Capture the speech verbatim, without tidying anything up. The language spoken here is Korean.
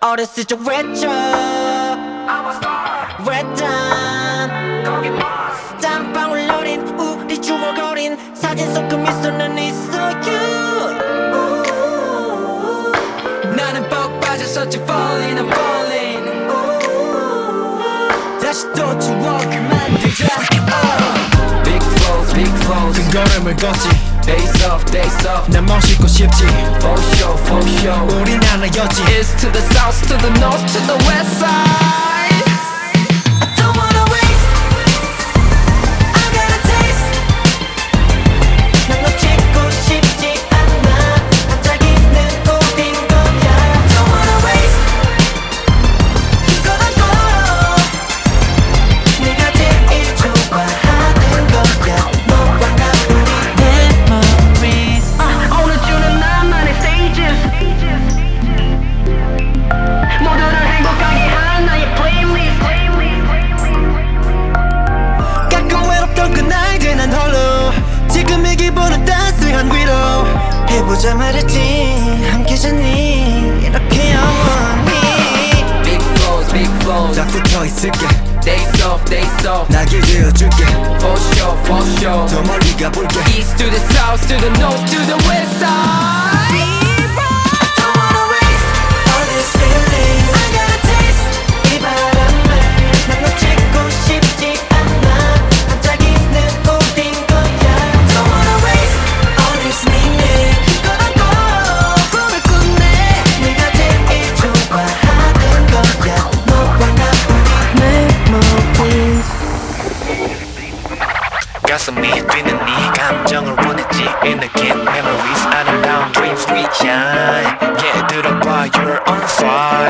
어렸을 적 retro red time 땀방울 어린 우리 추억 어린 사진 속 그 미소는 있어 you 나는 뻑 빠졌었지 falling I'm falling 다시 또 추억을 만들자 oh. Big flows big flows 큰 걸음을 걷지 Days off days off 난 멋있고 싶지 For sure for sure 우린 하나였지 East to the south to the north to the west side 해보자 말했지 함께 자니 이렇게 영원히 Big flows big flows 딱 붙어있을게 Days off days off 나길 되어줄게 For sure for sure 더 멀리 가볼게 East to the south to the north to the west side Don't wanna waste all these feelings I got a taste 이 바람을 난 놓치고 싶지 않아 반짝이는 우린 거야 Don't wanna waste all this meaning 가슴이 뛰는 네 감정을 원했지 In again memories 아름다운 dreams we shine Yeah 들어봐 you're on fire